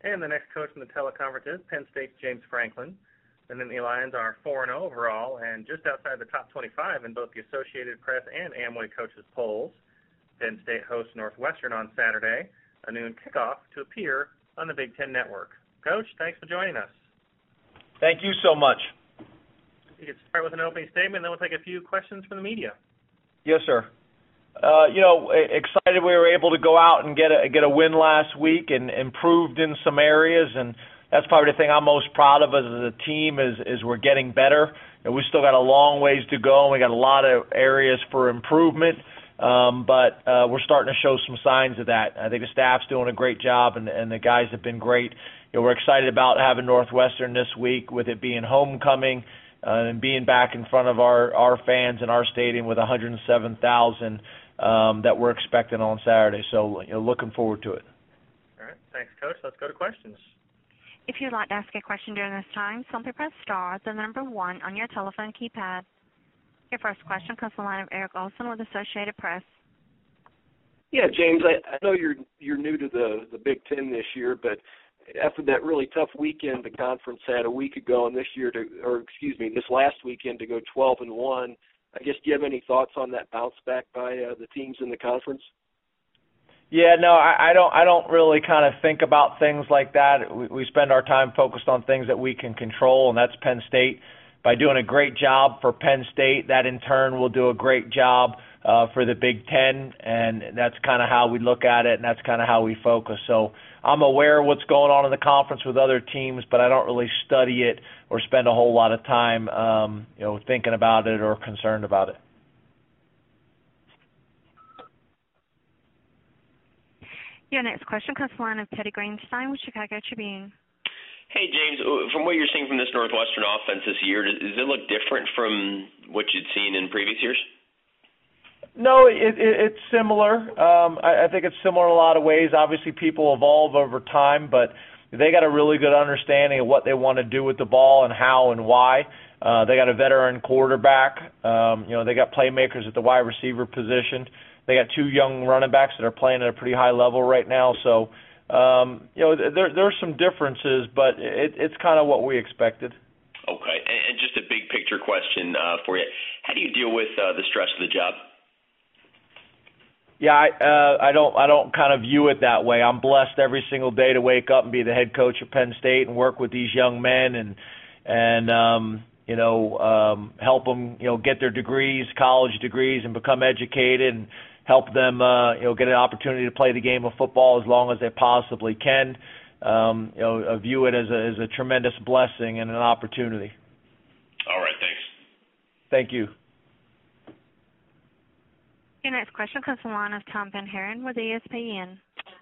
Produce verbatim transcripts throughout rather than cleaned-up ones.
And the next coach in the teleconference is Penn State's James Franklin. The Nittany Lions are four and oh overall and just outside the top twenty-five in both the Associated Press and Amway coaches polls. Penn State hosts Northwestern on Saturday, a noon kickoff to appear on the Big Ten Network. Coach, thanks for joining us. Thank you so much. You can start with an opening statement, and then we'll take a few questions from the media. Yes, sir. Uh, you know, excited we were able to go out and get a get a win last week and improved in some areas, and that's probably the thing I'm most proud of as a team is is we're getting better. And we still got a long ways to go, and we got a lot of areas for improvement, um, but uh, we're starting to show some signs of that. I think the staff's doing a great job, and, and the guys have been great. You know, we're excited about having Northwestern this week with it being homecoming uh, and being back in front of our, our fans in our stadium with one hundred seven thousand um, that we're expecting on Saturday. So, you know, looking forward to it. All right. Thanks, Coach. Let's go to questions. If you'd like to ask a question during this time, simply press star, the number one on your telephone keypad. Your first question comes from the line of Eric Olson with Associated Press. Yeah, James, I, I know you're you're new to the, the Big Ten this year, but after that really tough weekend the conference had a week ago, and this year to, or excuse me, this last weekend to go twelve and one, I guess, do you have any thoughts on that bounce back by uh, the teams in the conference? Yeah, no, I, I don't. I don't really kind of think about things like that. We, we spend our time focused on things that we can control, and that's Penn State. By doing a great job for Penn State, that in turn will do a great job uh, for the Big Ten, and that's kind of how we look at it, and that's kind of how we focus. So I'm aware of what's going on in the conference with other teams, but I don't really study it or spend a whole lot of time, um, you know, thinking about it or concerned about it. Your next question comes from the line of Teddy Greenstein with Chicago Tribune. Hey, James, from what you're seeing from this Northwestern offense this year, does it look different from what you'd seen in previous years? No, it, it, it's similar. Um, I, I think it's similar in a lot of ways. Obviously, people evolve over time, but they got a really good understanding of what they want to do with the ball and how and why. Uh, they got a veteran quarterback. Um, you know, they got playmakers at the wide receiver position. They got two young running backs that are playing at a pretty high level right now. So, um, you know, there there's some differences, but it, it's kind of what we expected. Okay, and, and just a big picture question uh, for you: how do you deal with uh, the stress of the job? Yeah, I uh, I don't I don't kind of view it that way. I'm blessed every single day to wake up and be the head coach at Penn State and work with these young men and and um, you know um, help them you know get their degrees, college degrees, and become educated and help them uh, you know get an opportunity to play the game of football as long as they possibly can. Um, you know, I view it as a as a tremendous blessing and an opportunity. All right, thanks. Thank you. Your next question comes from the line of Tom Van Haren with E S P N.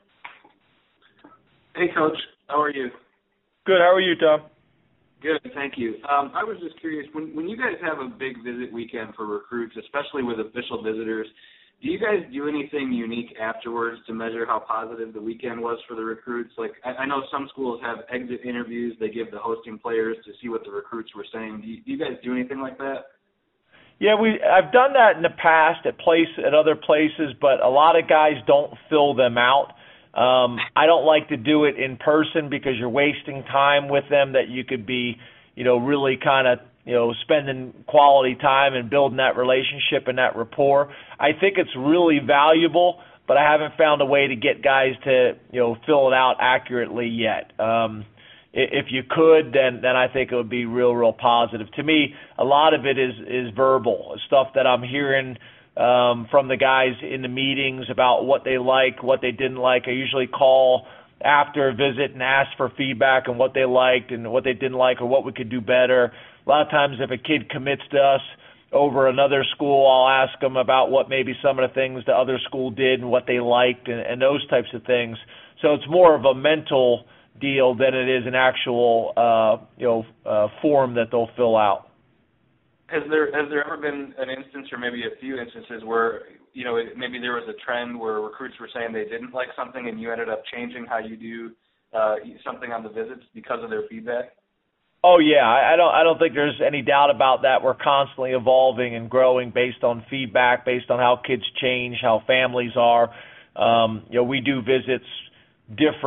Hey, Coach. How are you? Good. How are you, Tom? Good, thank you. Um, I was just curious, when, when you guys have a big visit weekend for recruits, especially with official visitors, do you guys do anything unique afterwards to measure how positive the weekend was for the recruits? Like, I, I know some schools have exit interviews they give the hosting players to see what the recruits were saying. Do you, do you guys do anything like that? Yeah, we I've done that in the past at place at other places, but a lot of guys don't fill them out. Um, I don't like to do it in person because you're wasting time with them that you could be, you know, really kind of, you know, spending quality time and building that relationship and that rapport. I think it's really valuable, but I haven't found a way to get guys to, you know, fill it out accurately yet. Um, If you could, then then I think it would be real, real positive. To me, a lot of it is is verbal, stuff that I'm hearing um, from the guys in the meetings about what they like, what they didn't like. I usually call after a visit and ask for feedback on what they liked and what they didn't like or what we could do better. A lot of times if a kid commits to us over another school, I'll ask them about what maybe some of the things the other school did and what they liked and, and those types of things. So it's more of a mental deal than it is an actual, uh, you know, uh, form that they'll fill out. Has there has there ever been an instance, or maybe a few instances, where you know maybe there was a trend where recruits were saying they didn't like something, and you ended up changing how you do uh, something on the visits because of their feedback? Oh yeah, I, I don't I don't think there's any doubt about that. We're constantly evolving and growing based on feedback, based on how kids change, how families are. Um, you know, we do visits different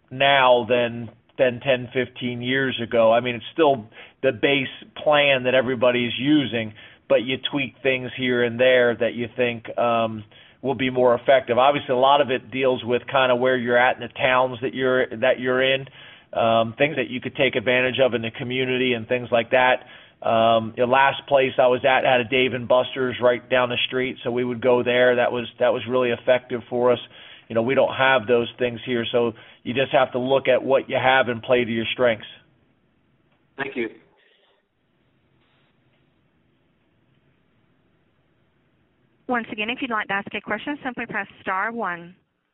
now than than ten, fifteen years ago. I mean, it's still the base plan that everybody's using, but you tweak things here and there that you think um, will be more effective. Obviously, a lot of it deals with kind of where you're at in the towns that you're that you're in, um, things that you could take advantage of in the community and things like that. Um, the last place I was at had a Dave and Buster's right down the street, so we would go there. That was that was really effective for us. You know, we don't have those things here, so you just have to look at what you have and play to your strengths. Thank you. Once again, if you'd like to ask a question, simply press star one.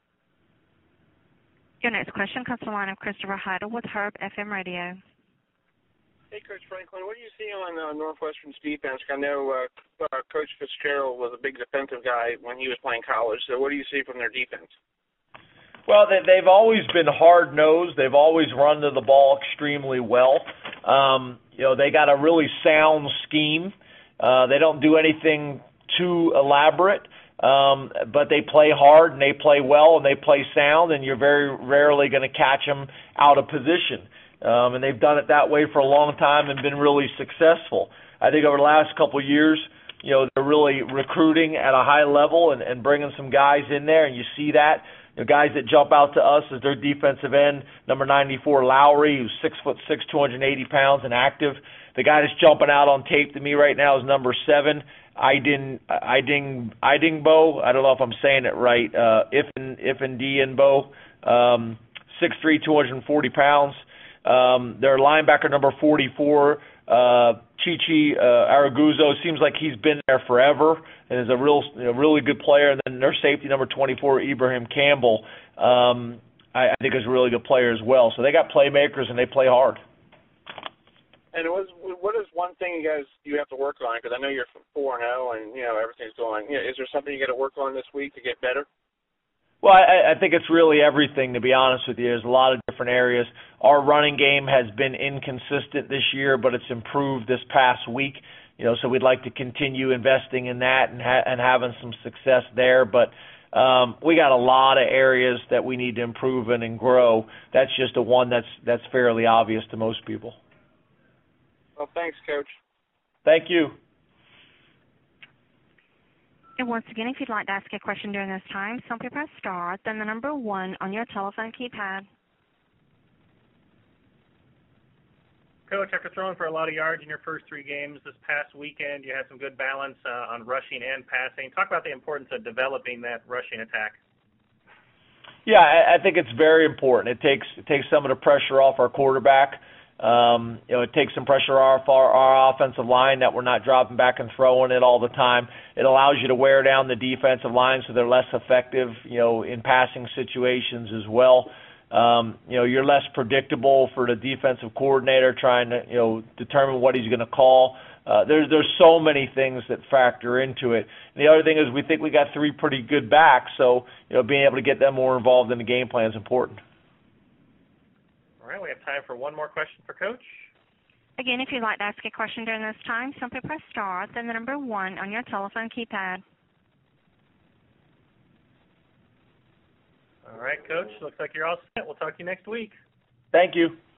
Your next question comes from the line of Christopher Heidel with Herb F M Radio. Hey, Coach Franklin, what do you see on uh, Northwestern's defense? I know uh, uh, Coach Fitzgerald was a big defensive guy when he was playing college, so what do you see from their defense? Well, they, they've always been hard-nosed. They've always run to the ball extremely well. Um, you know, they got a really sound scheme. Uh, they don't do anything too elaborate, um, but they play hard and they play well and they play sound, and you're very rarely going to catch them out of position. Um, and they've done it that way for a long time and been really successful. I think over the last couple of years, you know, they're really recruiting at a high level and, and bringing some guys in there, and you see that. The guys that jump out to us is their defensive end, number ninety-four, Lowry, who's six foot six, two hundred eighty pounds and active. The guy that's jumping out on tape to me right now is number seven, Iding Iding Idingbo. I don't know if I'm saying it right. Uh, Ifin Ifindinbo, um, six three, two hundred forty pounds. Um, their linebacker number forty-four, uh, Chichi uh, Araguzo, seems like he's been there forever and is a real, a really good player. And then their safety number twenty-four, Ibrahim Campbell, um, I, I think is a really good player as well. So they got playmakers and they play hard. And was, what is one thing you guys you have to work on? Because I know you're four and zero, and you know everything's going. You know, is there something you got to work on this week to get better? Well, I, I think it's really everything, to be honest with you. There's a lot of different areas. Our running game has been inconsistent this year, but it's improved this past week. You know, so we'd like to continue investing in that and, ha- and having some success there. But um, we got a lot of areas that we need to improve in and grow. That's just a one that's that's fairly obvious to most people. Well, thanks, Coach. Thank you. And once again, if you'd like to ask a question during this time, simply press star, then the number one on your telephone keypad. Coach, after throwing for a lot of yards in your first three games this past weekend, you had some good balance uh, on rushing and passing. Talk about the importance of developing that rushing attack. Yeah, I, I think it's very important. It takes it takes some of the pressure off our quarterback. Um, you know, it takes some pressure off our, our offensive line that we're not dropping back and throwing it all the time. It allows you to wear down the defensive line so they're less effective, you know, in passing situations as well. Um, you know, you're less predictable for the defensive coordinator trying to, you know, determine what he's going to call. Uh, there's there's so many things that factor into it. And the other thing is we think we got three pretty good backs, so, you know, being able to get them more involved in the game plan is important. All right, we have time for one more question for Coach. Again, if you'd like to ask a question during this time, simply press star, then the number one on your telephone keypad. All right, Coach, looks like you're all set. We'll talk to you next week. Thank you.